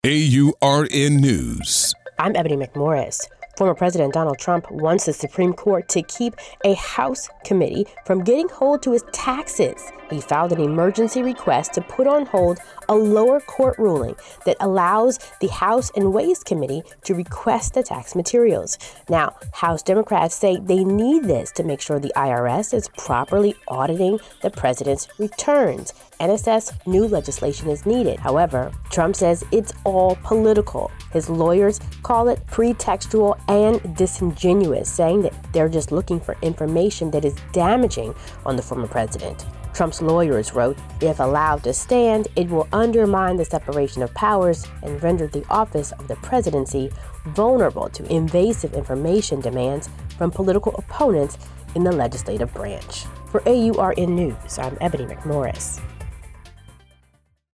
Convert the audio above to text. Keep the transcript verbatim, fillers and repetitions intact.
A U R N News. I'm Ebony McMorris. Former President Donald Trump wants the Supreme Court to keep a House committee from getting hold to his taxes. He filed an emergency request to put on hold a lower court ruling that allows the House and Ways Committee to request the tax materials. Now, House Democrats say they need this to make sure the I R S is properly auditing the president's returns and assess new legislation is needed. However, Trump says it's all political. His lawyers call it pretextual and disingenuous, saying that they're just looking for information that is damaging on the former president. Trump's lawyers wrote, if allowed to stand, it will undermine the separation of powers and render the office of the presidency vulnerable to invasive information demands from political opponents in the legislative branch. For A U R N News, I'm Ebony McMorris.